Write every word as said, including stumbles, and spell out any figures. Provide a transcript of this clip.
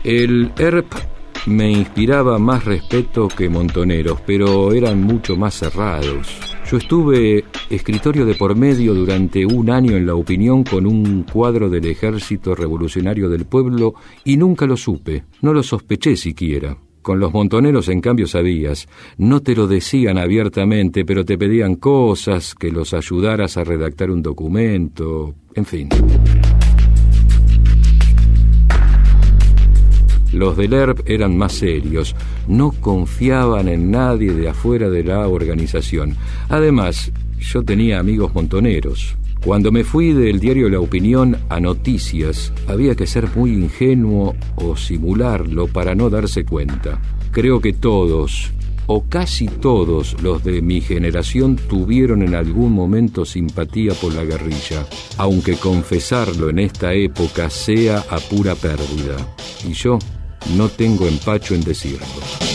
El E R P me inspiraba más respeto que Montoneros, pero eran mucho más cerrados. Yo estuve escritorio de por medio durante un año en La Opinión con un cuadro del Ejército Revolucionario del Pueblo y nunca lo supe, no lo sospeché siquiera. Con los Montoneros, en cambio, sabías. No te lo decían abiertamente, pero te pedían cosas, que los ayudaras a redactar un documento, en fin. Los del E R P eran más serios, no confiaban en nadie de afuera de la organización. Además, yo tenía amigos montoneros. Cuando me fui del diario La Opinión a Noticias, había que ser muy ingenuo o simularlo para no darse cuenta. Creo que todos, o casi todos, los de mi generación tuvieron en algún momento simpatía por la guerrilla, aunque confesarlo en esta época sea a pura pérdida. Y yo no tengo empacho en decirlo.